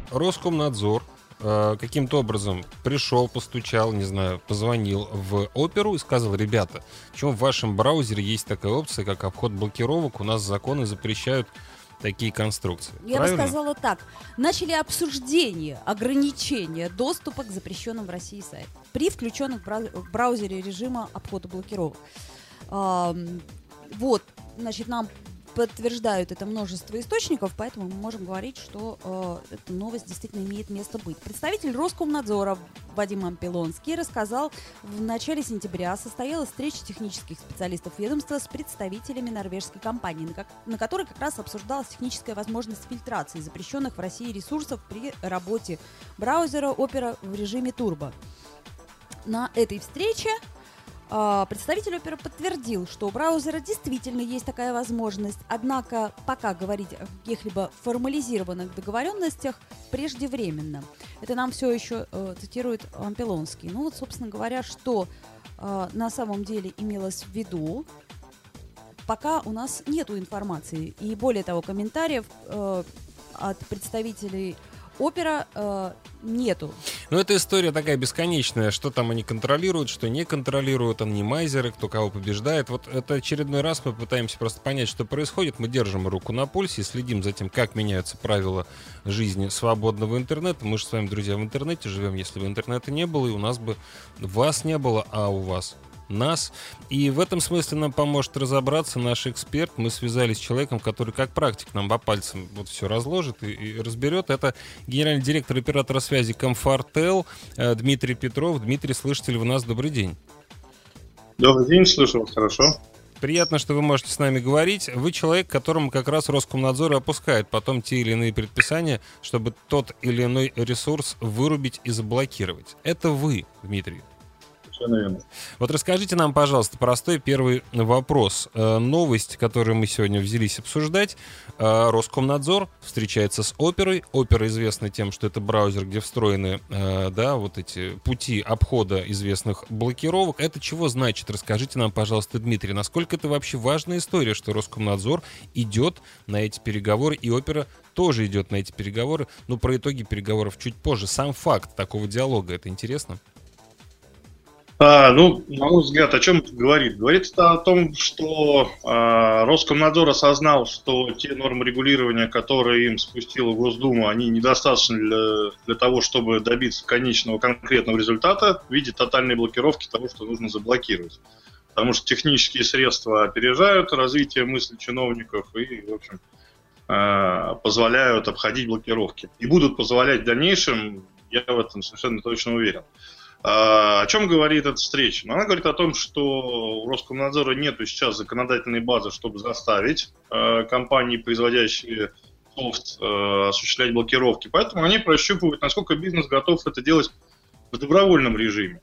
Роскомнадзор каким-то образом пришел, постучал, не знаю, позвонил в Оперу и сказал: ребята, почему в вашем браузере есть такая опция, как обход блокировок, у нас законы запрещают такие конструкции. Я Правильно? бы сказала так. Начали обсуждение ограничения доступа к запрещенным в России сайтам при включенных в браузере режима обхода блокировок. Вот, значит, нам подтверждают это множество источников, поэтому мы можем говорить, что эта новость действительно имеет место быть. Представитель Роскомнадзора Вадим Ампилонский рассказал, в начале сентября состоялась встреча технических специалистов ведомства с представителями норвежской компании, на которой как раз обсуждалась техническая возможность фильтрации запрещенных в России ресурсов при работе браузера Opera в режиме турбо. На этой встрече представитель Opera подтвердил, что у браузера действительно есть такая возможность, однако пока говорить о каких-либо формализированных договоренностях преждевременно. Это нам все еще цитирует Ампилонский. Ну вот, собственно говоря, что на самом деле имелось в виду, пока у нас нету информации. И более того, комментариев от представителей Opera нету. Ну, эта история такая бесконечная. Что там они контролируют, что не контролируют, анонимайзеры, кто кого побеждает. Вот это очередной раз мы пытаемся просто понять, что происходит. Мы держим руку на пульсе и следим за тем, как меняются правила жизни свободного интернета. Мы же с вами, друзья, в интернете живем. Если бы интернета не было, и у нас бы вас не было, а у вас нас. И в этом смысле нам поможет разобраться наш эксперт. Мы связались с человеком, который как практик нам по пальцам вот все разложит и разберет. Это генеральный директор оператора связи Комфортел Дмитрий Петров. Дмитрий, слышите ли вы нас? Добрый день. Добрый день, слышу вас хорошо. Приятно, что вы можете с нами говорить. Вы человек, которому как раз Роскомнадзор опускает потом те или иные предписания, чтобы тот или иной ресурс вырубить и заблокировать. Это вы, Дмитрий. Вот расскажите нам, пожалуйста, простой первый вопрос. Новость, которую мы сегодня взялись обсуждать. Роскомнадзор встречается с Оперой. Опера известна тем, что это браузер, где встроены вот эти пути обхода известных блокировок. Это чего значит? Расскажите нам, пожалуйста, Дмитрий, насколько это вообще важная история, что Роскомнадзор идет на эти переговоры, и Опера тоже идет на эти переговоры. Но про итоги переговоров чуть позже. Сам факт такого диалога, это интересно? На мой взгляд, о чем это говорит? Говорит это о том, что Роскомнадзор осознал, что те нормы регулирования, которые им спустила Госдума, они недостаточны для того, чтобы добиться конечного конкретного результата в виде тотальной блокировки того, что нужно заблокировать. Потому что технические средства опережают развитие мысли чиновников и, в общем, позволяют обходить блокировки. И будут позволять в дальнейшем, я в этом совершенно точно уверен. О чем говорит эта встреча? Она говорит о том, что у Роскомнадзора нет сейчас законодательной базы, чтобы заставить компании, производящие софт, осуществлять блокировки. Поэтому они прощупывают, насколько бизнес готов это делать в добровольном режиме.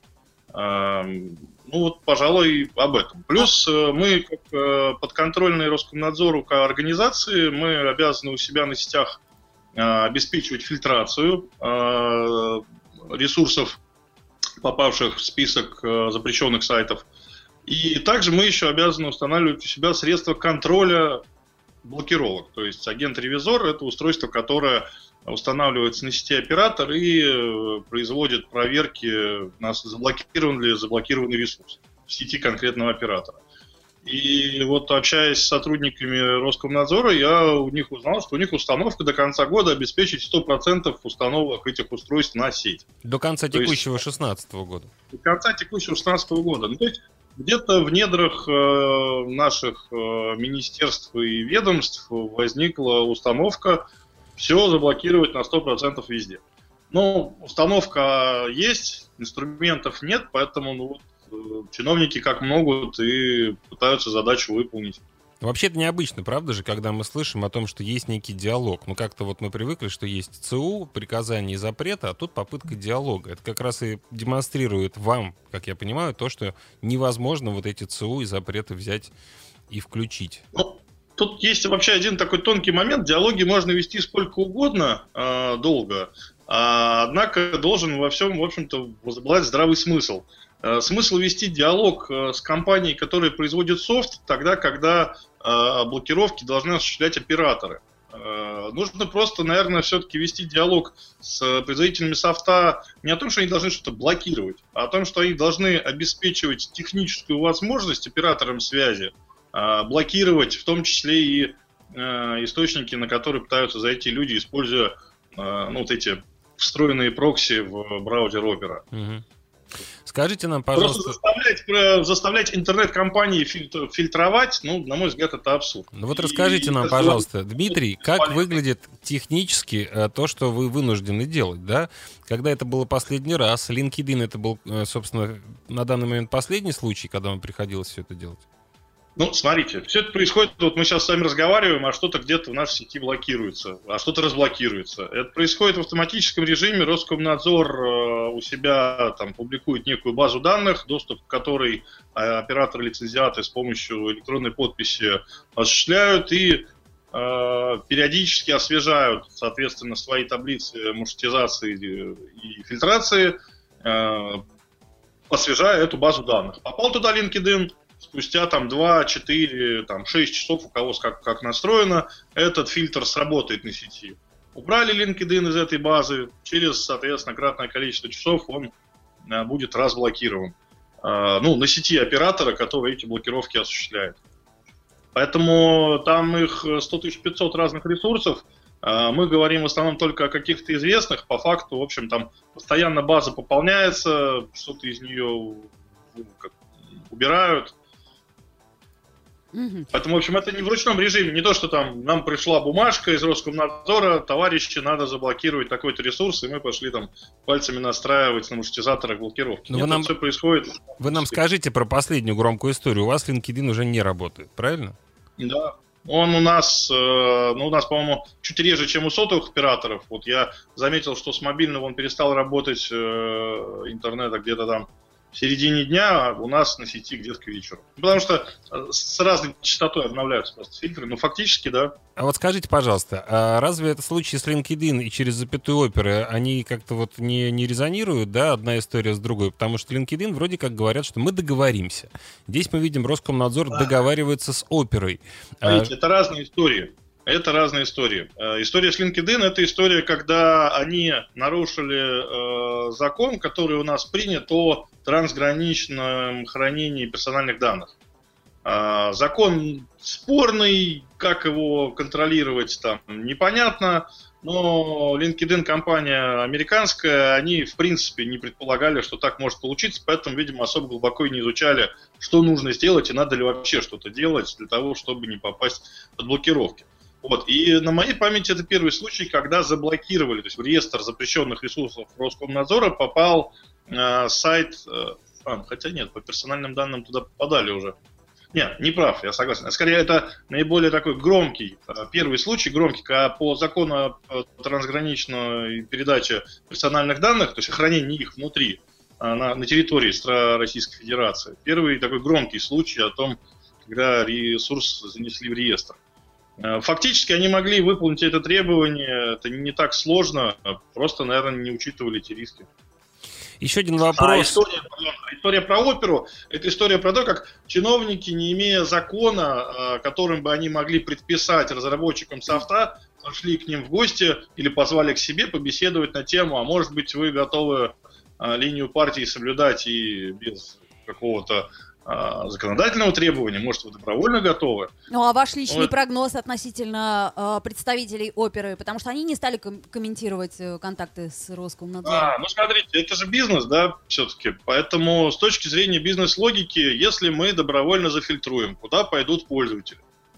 Пожалуй, об этом. Плюс мы, как подконтрольные Роскомнадзору организации, мы обязаны у себя на сетях обеспечивать фильтрацию ресурсов, попавших в список запрещенных сайтов. И также мы еще обязаны устанавливать у себя средства контроля блокировок. То есть агент-ревизор – это устройство, которое устанавливается на сети оператор и производит проверки, заблокирован ли заблокированный ресурс в сети конкретного оператора. И вот, общаясь с сотрудниками Роскомнадзора, я у них узнал, что у них установка до конца года обеспечить 100% установок этих устройств на сеть. До конца текущего 2016 года. До конца текущего 2016 года. То есть где-то в недрах наших министерств и ведомств возникла установка все заблокировать на 100% везде. Установка есть, инструментов нет, поэтому чиновники как могут и пытаются задачу выполнить. Вообще это необычно, правда же, когда мы слышим о том, что есть некий диалог. Как-то мы привыкли, что есть ЦУ, приказания и запреты, а тут попытка диалога. Это как раз и демонстрирует вам, как я понимаю, то, что невозможно эти ЦУ и запреты взять и включить. Тут есть вообще один такой тонкий момент. Диалоги можно вести сколько угодно, долго, однако должен во всем, в общем-то, возобладать здравый смысл. Смысл вести диалог с компанией, которая производит софт, тогда, когда блокировки должны осуществлять операторы. Нужно просто, наверное, все-таки вести диалог с производителями софта не о том, что они должны что-то блокировать, а о том, что они должны обеспечивать техническую возможность операторам связи блокировать, в том числе и источники, на которые пытаются зайти люди, используя вот эти встроенные прокси в браузер Opera. Угу. Скажите нам, пожалуйста... Просто заставлять интернет-компании фильтровать, на мой взгляд, это абсурд. Ну вот расскажите нам, пожалуйста, Дмитрий, как выглядит технически то, что вы вынуждены делать, да? Когда это было последний раз, LinkedIn это был, собственно, на данный момент последний случай, когда вам приходилось все это делать? Смотрите, все это происходит, вот мы сейчас с вами разговариваем, а что-то где-то в нашей сети блокируется, а что-то разблокируется. Это происходит в автоматическом режиме, Роскомнадзор у себя там публикует некую базу данных, доступ к которой операторы-лицензиаты с помощью электронной подписи осуществляют и периодически освежают, соответственно, свои таблицы маршрутизации и фильтрации, освежая эту базу данных. Попал туда LinkedIn, спустя 2, 4, 6 часов, у кого как настроено, этот фильтр сработает на сети. Убрали LinkedIn из этой базы, через, соответственно, кратное количество часов он будет разблокирован. На сети оператора, который эти блокировки осуществляет. Поэтому там их 100 500 разных ресурсов. Мы говорим в основном только о каких-то известных. По факту, в общем, там постоянно база пополняется, что-то из нее убирают. Поэтому, в общем, это не в ручном режиме. Не то, что там нам пришла бумажка из Роскомнадзора, товарищи, надо заблокировать такой-то ресурс, и мы пошли там пальцами настраивать на маршрутизаторах блокировки. Нет, это все происходит. Вы нам скажите про последнюю громкую историю. У вас LinkedIn уже не работает, правильно? Да. Он у нас, по-моему, чуть реже, чем у сотовых операторов. Вот я заметил, что с мобильного он перестал работать интернета где-то там в середине дня, а у нас на сети где-то к вечеру. Потому что с разной частотой обновляются просто фильтры, фактически, да. А вот скажите, пожалуйста, а разве это случай с LinkedIn и через запятую Opera, они как-то не резонируют, да, одна история с другой? Потому что LinkedIn вроде как говорят, что мы договоримся. Здесь мы видим, Роскомнадзор договаривается с Оперой. Смотрите, это разные истории. Это разные истории. История с LinkedIn – это история, когда они нарушили закон, который у нас принят о трансграничном хранении персональных данных. Закон спорный, как его контролировать там непонятно, но LinkedIn компания американская, они в принципе не предполагали, что так может получиться, поэтому, видимо, особо глубоко и не изучали, что нужно сделать и надо ли вообще что-то делать для того, чтобы не попасть под блокировки. И на моей памяти это первый случай, когда заблокировали, то есть в реестр запрещенных ресурсов Роскомнадзора попал сайт, хотя нет, по персональным данным туда попадали уже. Нет, не прав, я согласен. Скорее, это наиболее такой громкий, первый случай, громкий, когда по закону о трансграничной передаче персональных данных, то есть хранение их внутри, на территории Российской Федерации. Первый такой громкий случай о том, когда ресурс занесли в реестр. Фактически они могли выполнить это требование, это не так сложно, просто, наверное, не учитывали эти риски. Еще один вопрос. История про оперу, это история про то, как чиновники, не имея закона, которым бы они могли предписать разработчикам софта, пошли к ним в гости или позвали к себе побеседовать на тему, а может быть вы готовы линию партии соблюдать и без какого-то законодательного требования, может, вы добровольно готовы. А ваш личный прогноз относительно представителей оперы, потому что они не стали комментировать контакты с Роскомнадзором. Смотрите, это же бизнес, да, все-таки. Поэтому с точки зрения бизнес-логики, если мы добровольно зафильтруем, куда пойдут пользователи?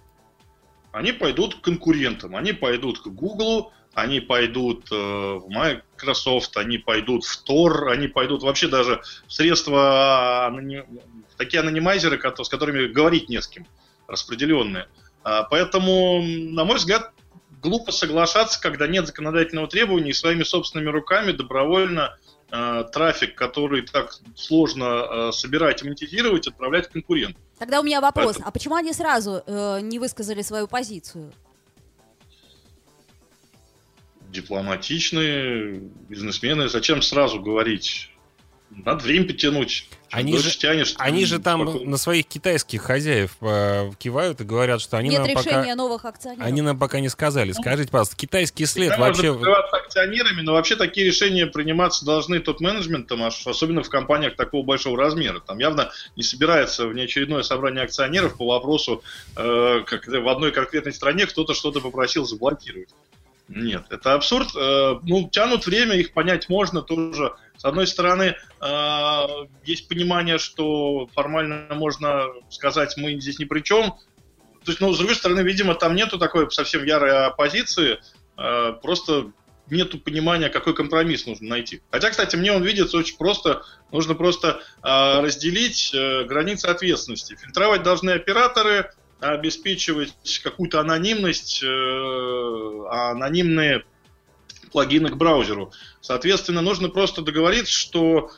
Они пойдут к конкурентам, они пойдут к Google, они пойдут в Microsoft, они пойдут в Tor, они пойдут вообще даже в средства, такие анонимайзеры, с которыми говорить не с кем, распределенные. Поэтому, на мой взгляд, глупо соглашаться, когда нет законодательного требования, и своими собственными руками добровольно трафик, который так сложно собирать и монетизировать, отправлять конкурентам. Тогда у меня вопрос. А почему они сразу не высказали свою позицию? Дипломатичные бизнесмены. Зачем сразу говорить? Надо время потянуть. Они же там спокойно на своих китайских хозяев кивают и говорят, что они нам пока не сказали. Скажите, пожалуйста, китайский след вообще... Можно называться акционерами, но вообще такие решения приниматься должны топ-менеджментом, особенно в компаниях такого большого размера. Там явно не собирается внеочередное собрание акционеров по вопросу, как в одной конкретной стране кто-то что-то попросил заблокировать. Нет, это абсурд. Тянут время, их понять можно тоже. С одной стороны, есть понимание, что формально можно сказать, мы здесь ни при чем. То есть, с другой стороны, видимо, там нету такой совсем ярой оппозиции, просто нету понимания, какой компромисс нужно найти. Хотя, кстати, мне он видится очень просто. Нужно просто разделить границы ответственности. Фильтровать должны операторы, обеспечивать какую-то анонимность, анонимные плагины к браузеру. Соответственно, нужно просто договориться, что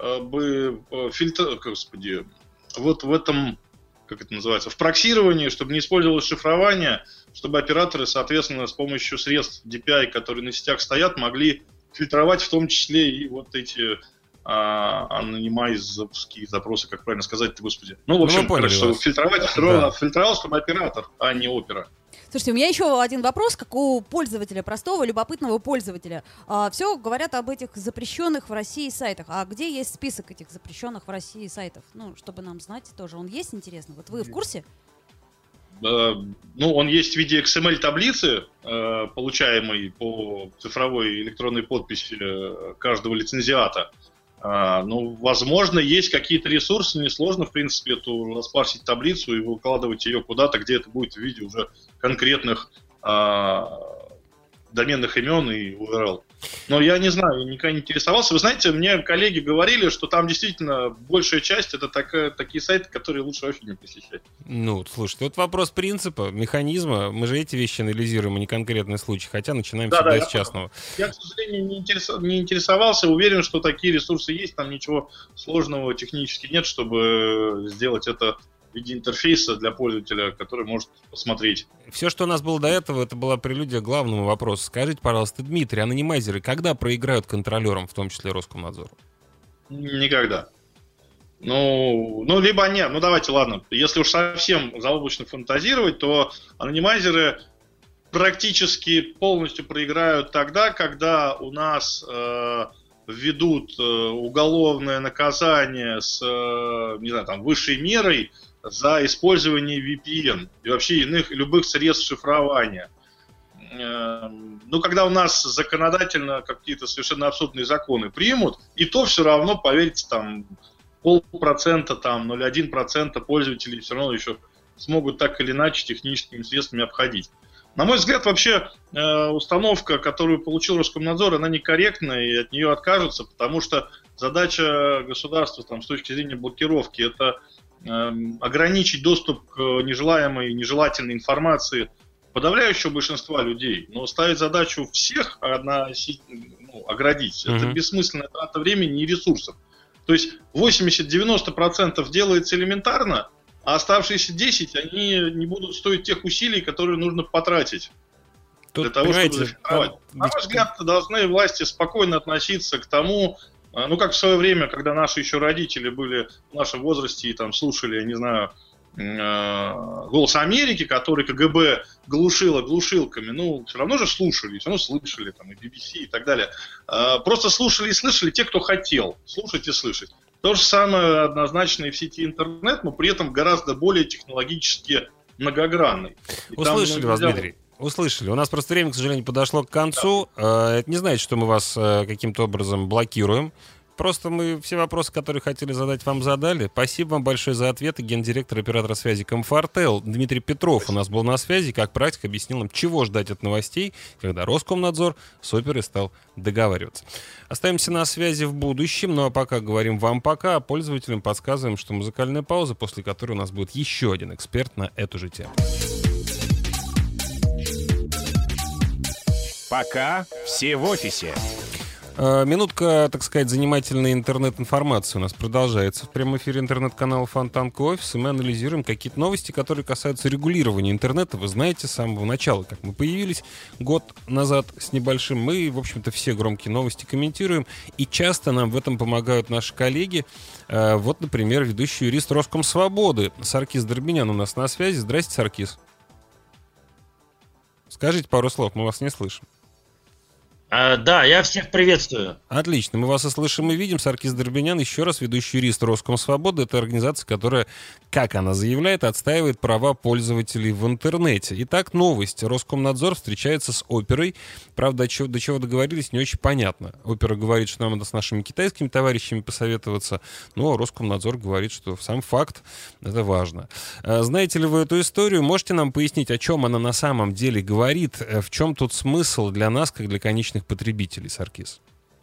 вот в этом, как это называется, в проксировании, чтобы не использовалось шифрование, чтобы операторы, соответственно, с помощью средств DPI, которые на сетях стоят, могли фильтровать в том числе и вот эти анонимайзовские запросы, как правильно сказать-то, господи. В общем, что фильтровал, чтобы оператор, а не опера. Слушайте, у меня еще один вопрос, как у пользователя, простого, любопытного пользователя. Все говорят об этих запрещенных в России сайтах. А где есть список этих запрещенных в России сайтов? Чтобы нам знать тоже. Он есть, интересно? Вот вы в курсе? Он есть в виде XML-таблицы, получаемой по цифровой электронной подписи каждого лицензиата. Возможно, есть какие-то ресурсы, несложно, в принципе, эту распарсить таблицу и выкладывать ее куда-то, где это будет в виде уже конкретных доменных имен и URL. Но я не знаю, я никогда не интересовался. Вы знаете, мне коллеги говорили, что там действительно большая часть это такие сайты, которые лучше вообще не посещать. Слушайте, это вопрос принципа, механизма. Мы же эти вещи анализируем, а не конкретный случай, хотя начинаем всегда с частного. Я, к сожалению, не интересовался. Уверен, что такие ресурсы есть, там ничего сложного технически нет, чтобы сделать это в виде интерфейса для пользователя, который может посмотреть. Все, что у нас было до этого, это была прелюдия к главному вопросу. Скажите, пожалуйста, Дмитрий, анонимайзеры когда проиграют контролерам, в том числе Роскомнадзору? Никогда. Либо нет. Давайте, ладно. Если уж совсем заоблачно фантазировать, то анонимайзеры практически полностью проиграют тогда, когда у нас введут уголовное наказание с, высшей мерой за использование VPN и вообще любых средств шифрования. Когда у нас законодательно какие-то совершенно абсурдные законы примут, и то все равно, поверьте, 0,5%, 0,1% пользователей все равно еще смогут так или иначе техническими средствами обходить. На мой взгляд, вообще установка, которую получил Роскомнадзор, она некорректная, и от нее откажутся, потому что задача государства с точки зрения блокировки – это ограничить доступ к нежелаемой, нежелательной информации подавляющего большинства людей, но ставить задачу всех оградить – это бессмысленная трата времени и ресурсов. То есть 80-90% делается элементарно, а оставшиеся 10, они не будут стоить тех усилий, которые нужно потратить для того, чтобы зафильтровать. На мой взгляд, должны власти спокойно относиться к тому, как в свое время, когда наши еще родители были в нашем возрасте и слушали, я не знаю, «Голос Америки», который КГБ глушило глушилками, все равно же слушали, все равно слышали, и BBC и так далее. Просто слушали и слышали те, кто хотел слушать и слышать. То же самое однозначно и в сети интернет, но при этом гораздо более технологически многогранный. Услышали вас, Дмитрий. Услышали. У нас просто время, к сожалению, подошло к концу. Это не значит, что мы вас каким-то образом блокируем. Просто мы все вопросы, которые хотели задать, вам задали. Спасибо вам большое за ответы. Гендиректор оператора связи Комфортел Дмитрий Петров у нас был на связи. Как практик объяснил нам, чего ждать от новостей, когда Роскомнадзор с оперой стал договариваться. Остаемся на связи в будущем. А пока говорим вам пока, а пользователям подсказываем, что музыкальная пауза, после которой у нас будет еще один эксперт на эту же тему. Пока все в офисе. Минутка, так сказать, занимательной интернет-информации у нас продолжается в прямом эфире интернет-канала Фонтанка Офис, и мы анализируем какие-то новости, которые касаются регулирования интернета. Вы знаете, с самого начала, как мы появились год назад с небольшим, мы, в общем-то, все громкие новости комментируем, и часто нам в этом помогают наши коллеги. Вот, например, ведущий юрист Роскомсвободы Саркис Дорбинян у нас на связи. Здрасте, Саркис. Скажите пару слов, мы вас не слышим. Да, я всех приветствую. Отлично, мы вас и слышим, и видим. Саркис Дорбинян, еще раз, ведущий юрист Роскомсвободы. Это организация, которая, как она заявляет, отстаивает права пользователей в интернете. Итак, новость. Роскомнадзор встречается с Оперой. Правда, до чего договорились, не очень понятно. Опера говорит, что нам надо с нашими китайскими товарищами посоветоваться, но Роскомнадзор говорит, что сам факт — это важно. Знаете ли вы эту историю? Можете нам пояснить, о чем она на самом деле говорит? В чем тут смысл для нас, как для конечных потребителей, Саркис?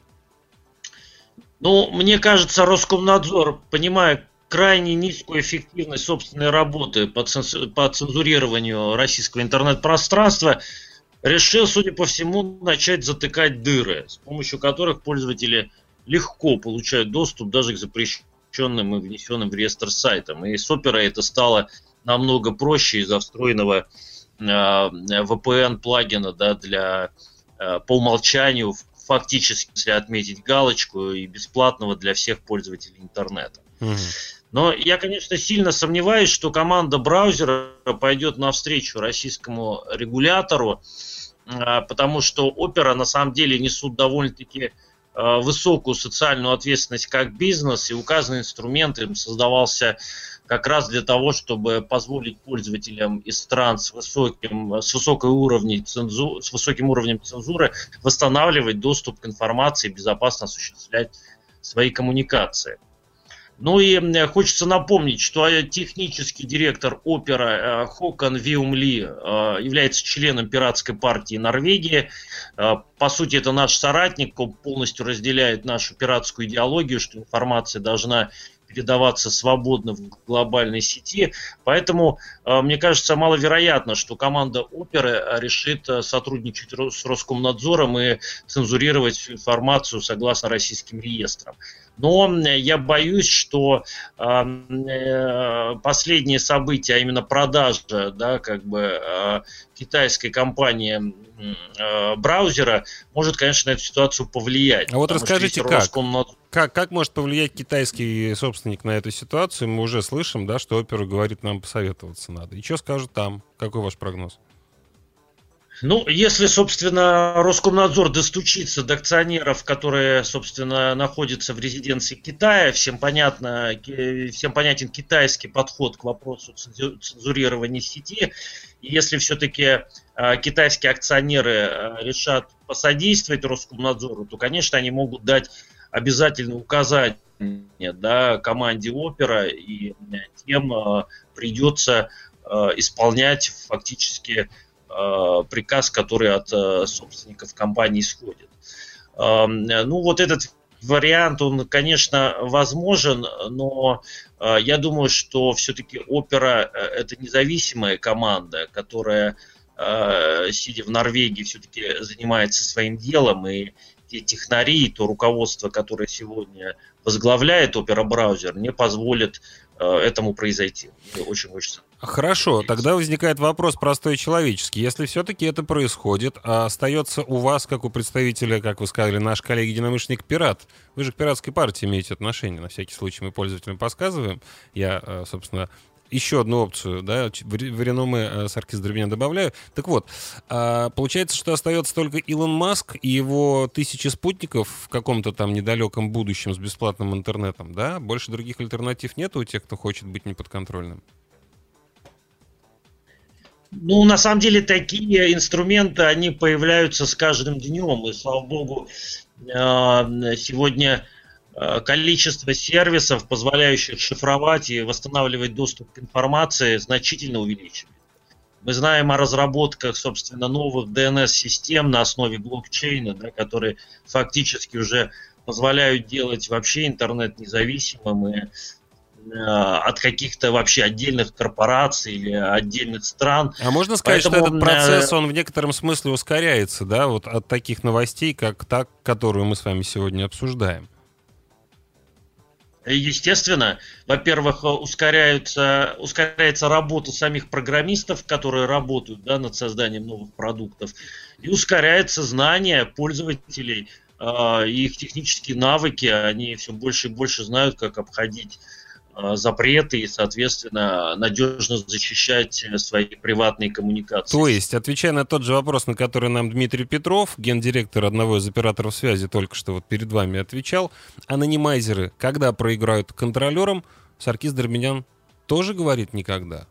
Ну, мне кажется, Роскомнадзор, понимая крайне низкую эффективность собственной работы по цензурированию российского интернет-пространства, решил, судя по всему, начать затыкать дыры, с помощью которых пользователи легко получают доступ даже к запрещенным и внесенным в реестр сайтам. И с Оперой это стало намного проще из-за встроенного VPN-плагина, да, для по умолчанию фактически, если отметить галочку, и бесплатного для всех пользователей интернета. Но я, конечно, сильно сомневаюсь, что команда браузера пойдет навстречу российскому регулятору, потому что Opera на самом деле несут довольно-таки высокую социальную ответственность как бизнес, и указанный инструмент им создавался как раз для того, чтобы позволить пользователям из стран с высоким уровнем цензуры восстанавливать доступ к информации и безопасно осуществлять свои коммуникации. Ну и хочется напомнить, что технический директор Opera Håkan Виумли является членом пиратской партии Норвегии. По сути, это наш соратник, он полностью разделяет нашу пиратскую идеологию, что информация должна передаваться свободно в глобальной сети. Поэтому, мне кажется, маловероятно, что команда Оперы решит сотрудничать с Роскомнадзором и цензурировать всю информацию согласно российским реестрам. Но я боюсь, что последние события, а именно продажа, да, китайской компании браузера, может, конечно, на эту ситуацию повлиять. А вот расскажите, как может повлиять китайский собственник на эту ситуацию? Мы уже слышим, да, что Опера говорит, нам посоветоваться надо. И что скажут там? Какой ваш прогноз? Ну, если, собственно, Роскомнадзор достучится до акционеров, которые, собственно, находятся в резиденции Китая, всем понятен китайский подход к вопросу цензурирования сети. И если все-таки китайские акционеры решат посодействовать Роскомнадзору, то, конечно, они могут дать обязательное указание, да, команде Опера, и тем придется исполнять фактически приказ, который от собственников компании исходит. Ну, вот этот вариант, он, конечно, возможен, но я думаю, что все-таки Опера — это независимая команда, которая, сидя в Норвегии, все-таки занимается своим делом, и те технари, то руководство, которое сегодня возглавляет Opera браузер, не позволит этому произойти. Мне очень хочется. Хорошо, тогда возникает вопрос простой человеческий. Если все-таки это происходит, а остается у вас, как у представителя, как вы сказали, наш коллега-единомышленник пират, вы же к пиратской партии имеете отношение, на всякий случай мы пользователям подсказываем. Я, собственно, еще одну опцию, да, в реноме Саркис Дорбинян добавляю. Так вот, получается, что остается только Илон Маск и его 1000 спутников в каком-то там недалеком будущем с бесплатным интернетом, да? Больше других альтернатив нет у тех, кто хочет быть неподконтрольным? Ну, на самом деле, такие инструменты, они появляются с каждым днем. И, слава богу, сегодня количество сервисов, позволяющих шифровать и восстанавливать доступ к информации, значительно увеличивается. Мы знаем о разработках, собственно, новых DNS-систем на основе блокчейна, да, которые фактически уже позволяют делать вообще интернет независимым и от каких-то вообще отдельных корпораций или отдельных стран. А можно сказать, что этот процесс, он в некотором смысле ускоряется, да, вот от таких новостей, как та, которую мы с вами сегодня обсуждаем? Естественно, во-первых, ускоряется работа самих программистов, которые работают, да, над созданием новых продуктов, и ускоряется знание пользователей, их технические навыки, они все больше и больше знают, как обходить запреты и, соответственно, надежно защищать свои приватные коммуникации. То есть, отвечая на тот же вопрос, на который нам Дмитрий Петров, гендиректор одного из операторов связи, только что вот перед вами отвечал, анонимайзеры, когда проиграют контролерам, Саркис Дорбинян тоже говорит никогда.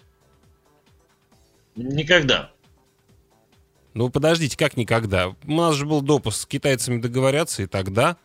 Никогда. Ну, подождите, как никогда? У нас же был допуск, с китайцами договорятся, и тогда...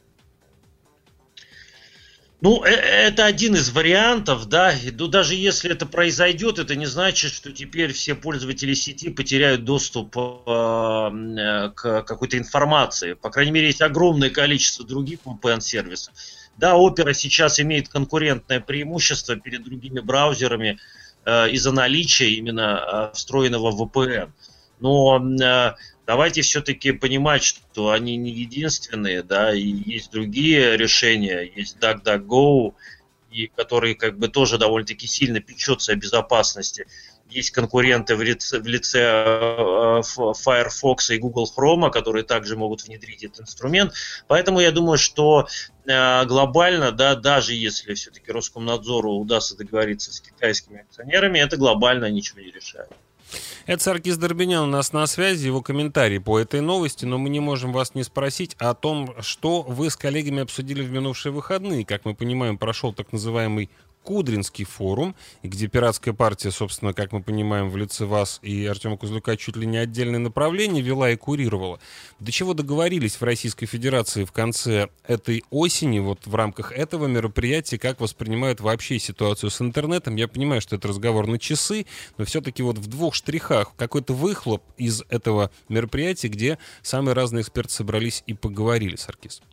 Ну, это один из вариантов, да. Но даже если это произойдет, это не значит, что теперь все пользователи сети потеряют доступ к какой-то информации. По крайней мере, есть огромное количество других VPN-сервисов. Да, Opera сейчас имеет конкурентное преимущество перед другими браузерами из-за наличия именно встроенного VPN. Но давайте все-таки понимать, что они не единственные, да, и есть другие решения, есть DuckDuckGo, и который как бы тоже довольно-таки сильно печется о безопасности. Есть конкуренты в лице Firefox и Google Chrome, которые также могут внедрить этот инструмент. Поэтому я думаю, что глобально, да, даже если все-таки Роскомнадзору удастся договориться с китайскими акционерами, это глобально ничего не решает. Это Саркис Дорбинян у нас на связи, его комментарий по этой новости, но мы не можем вас не спросить о том, что вы с коллегами обсудили в минувшие выходные. Как мы понимаем, прошел так называемый Кудринский форум, где пиратская партия, собственно, как мы понимаем, в лице вас и Артема Кузлюка чуть ли не отдельное направление вела и курировала. До чего договорились в Российской Федерации в конце этой осени, вот в рамках этого мероприятия, как воспринимают вообще ситуацию с интернетом? Я понимаю, что это разговор на часы, но все-таки вот в двух штрихах какой-то выхлоп из этого мероприятия, где самые разные эксперты собрались и поговорили, Саркис.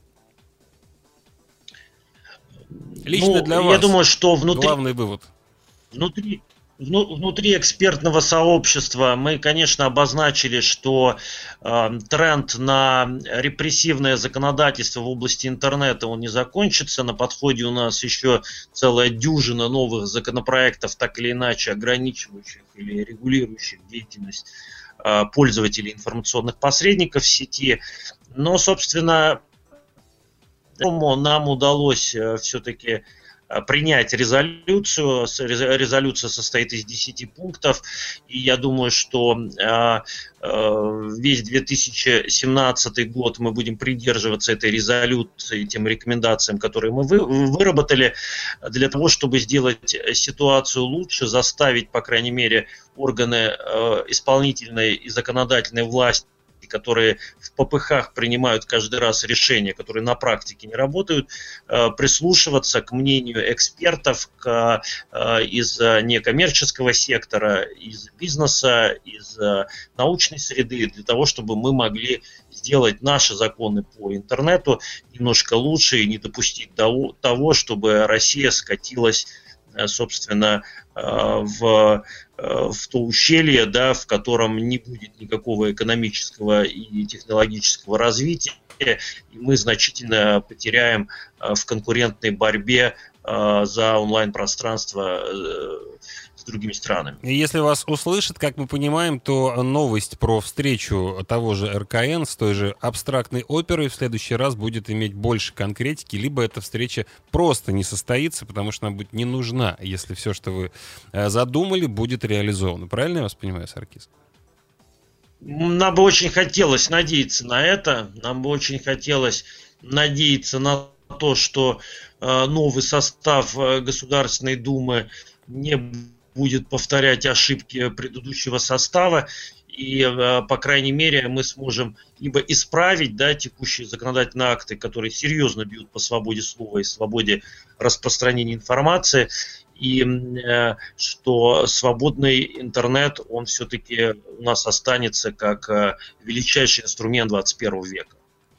Лично для вас, я думаю, что главный вывод. Внутри экспертного сообщества мы, конечно, обозначили, что тренд на репрессивное законодательство в области интернета, он не закончится. На подходе у нас еще целая дюжина новых законопроектов, так или иначе ограничивающих или регулирующих деятельность пользователей информационных посредников в сети. Но, собственно, нам удалось все-таки принять резолюцию. Резолюция состоит из 10 пунктов. И я думаю, что весь 2017 год мы будем придерживаться этой резолюции, тем рекомендациям, которые мы выработали, для того, чтобы сделать ситуацию лучше, заставить, по крайней мере, органы исполнительной и законодательной власти, которые в ППХ принимают каждый раз решения, которые на практике не работают, прислушиваться к мнению экспертов из некоммерческого сектора, из бизнеса, из научной среды, для того, чтобы мы могли сделать наши законы по интернету немножко лучше и не допустить того, чтобы Россия скатилась, собственно, в то ущелье, да, в котором не будет никакого экономического и технологического развития, и мы значительно потеряем в конкурентной борьбе за онлайн-пространство с другими странами. И если вас услышат, как мы понимаем, то новость про встречу того же РКН с той же абстрактной оперой в следующий раз будет иметь больше конкретики, либо эта встреча просто не состоится, потому что она будет не нужна, если все, что вы задумали, будет реализовано. Правильно я вас понимаю, Саркис? Нам бы очень хотелось надеяться на это. Нам бы очень хотелось надеяться на то, что новый состав Государственной Думы не будет повторять ошибки предыдущего состава, и, по крайней мере, мы сможем либо исправить, да, текущие законодательные акты, которые серьезно бьют по свободе слова и свободе распространения информации, и что свободный интернет, он все-таки у нас останется как величайший инструмент 21 века.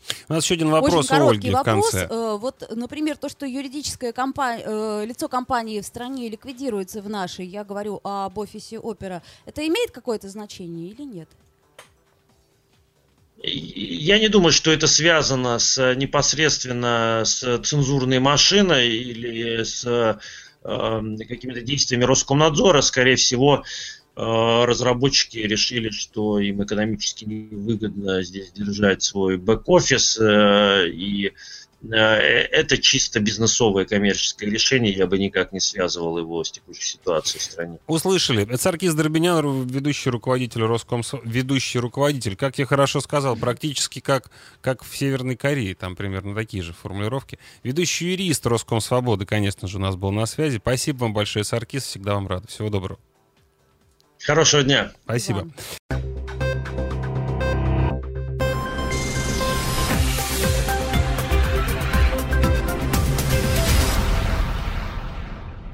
У нас еще один вопрос Очень у Ольги короткий в конце. вопрос. Вот, например, то, что юридическое лицо компании в стране ликвидируется в нашей, я говорю об офисе Опера, это имеет какое-то значение или нет? Я не думаю, что это связано непосредственно с цензурной машиной или с какими-то действиями Роскомнадзора. Скорее всего, разработчики решили, что им экономически невыгодно здесь держать свой бэк-офис, и это чисто бизнесовое коммерческое решение, я бы никак не связывал его с текущей ситуацией в стране. Услышали. Это Саркис Дробинян, ведущий руководитель ведущий руководитель, как я хорошо сказал, практически как в Северной Корее, там примерно такие же формулировки. Ведущий юрист Роскомсвободы, конечно же, у нас был на связи. Спасибо вам большое, Саркис, всегда вам рад. Всего доброго. Хорошего дня. Спасибо.